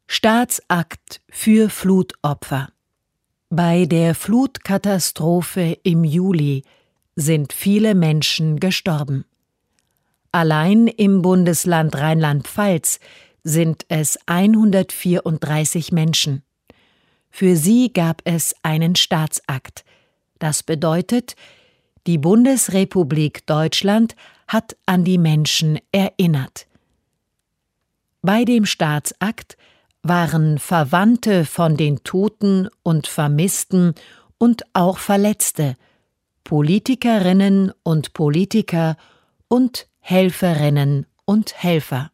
Staatsakt für Flutopfer. Bei der Flutkatastrophe im Juli sind viele Menschen gestorben. Allein im Bundesland Rheinland-Pfalz sind es 134 Menschen. Für sie gab es einen Staatsakt. Das bedeutet, die Bundesrepublik Deutschland hat an die Menschen erinnert. Bei dem Staatsakt waren Verwandte von den Toten und Vermissten und auch Verletzte, Politikerinnen und Politiker und Helferinnen und Helfer.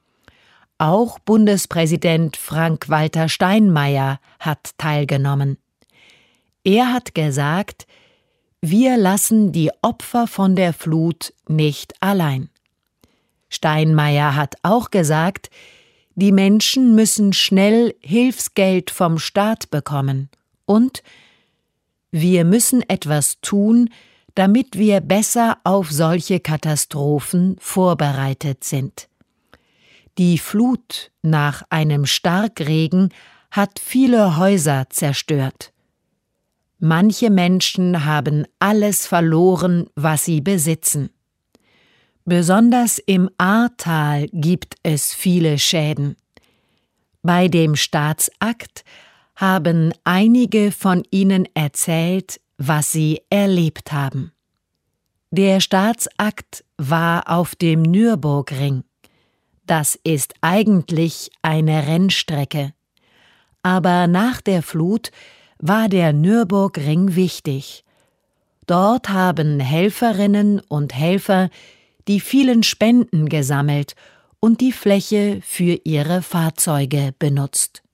Auch Bundespräsident Frank-Walter Steinmeier hat teilgenommen. Er hat gesagt: Wir lassen die Opfer von der Flut nicht allein. Steinmeier hat auch gesagt, die Menschen müssen schnell Hilfsgeld vom Staat bekommen und wir müssen etwas tun, damit wir besser auf solche Katastrophen vorbereitet sind. Die Flut nach einem Starkregen hat viele Häuser zerstört. Manche Menschen haben alles verloren, was sie besitzen. Besonders im Ahrtal gibt es viele Schäden. Bei dem Staatsakt haben einige von ihnen erzählt, was sie erlebt haben. Der Staatsakt war auf dem Nürburgring. Das ist eigentlich eine Rennstrecke. Aber nach der Flut war der Nürburgring wichtig. Dort haben Helferinnen und Helfer die vielen Spenden gesammelt und die Fläche für ihre Fahrzeuge benutzt.